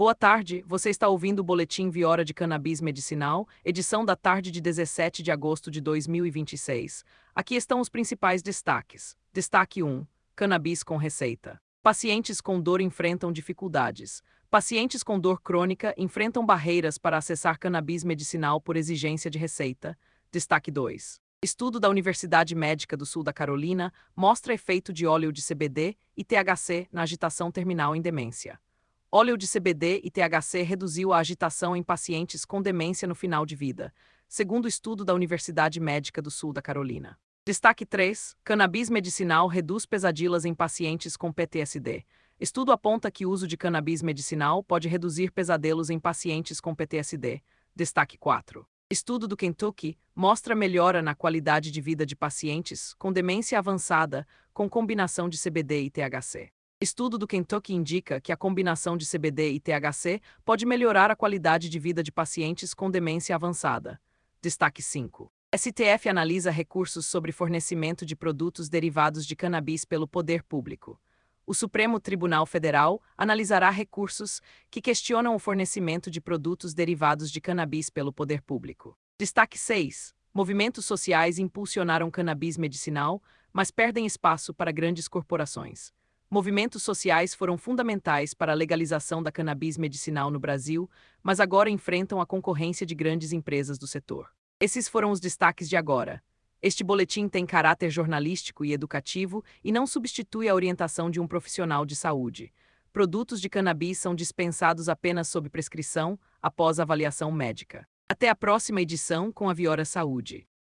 Boa tarde, você está ouvindo o Boletim Viora de Cannabis Medicinal, edição da tarde de 17 de agosto de 2026. Aqui estão os principais destaques. Destaque 1. Cannabis com receita. Pacientes com dor enfrentam dificuldades. Pacientes com dor crônica enfrentam barreiras para acessar cannabis medicinal por exigência de receita. Destaque 2. Estudo da Universidade Médica do Sul da Carolina mostra efeito de óleo de CBD e THC na agitação terminal em demência. Óleo de CBD e THC reduziu a agitação em pacientes com demência no final de vida, segundo estudo da Universidade Médica do Sul da Carolina. Destaque 3. Cannabis medicinal reduz pesadelos em pacientes com PTSD. Estudo aponta que o uso de cannabis medicinal pode reduzir pesadelos em pacientes com PTSD. Destaque 4. Estudo do Kentucky mostra melhora na qualidade de vida de pacientes com demência avançada com combinação de CBD e THC. Estudo do Kentucky indica que a combinação de CBD e THC pode melhorar a qualidade de vida de pacientes com demência avançada. Destaque 5. STF analisa recursos sobre fornecimento de produtos derivados de cannabis pelo poder público. O Supremo Tribunal Federal analisará recursos que questionam o fornecimento de produtos derivados de cannabis pelo poder público. Destaque 6. Movimentos sociais impulsionaram cannabis medicinal, mas perdem espaço para grandes corporações. Movimentos sociais foram fundamentais para a legalização da cannabis medicinal no Brasil, mas agora enfrentam a concorrência de grandes empresas do setor. Esses foram os destaques de agora. Este boletim tem caráter jornalístico e educativo e não substitui a orientação de um profissional de saúde. Produtos de cannabis são dispensados apenas sob prescrição, após avaliação médica. Até a próxima edição com a Viora Saúde.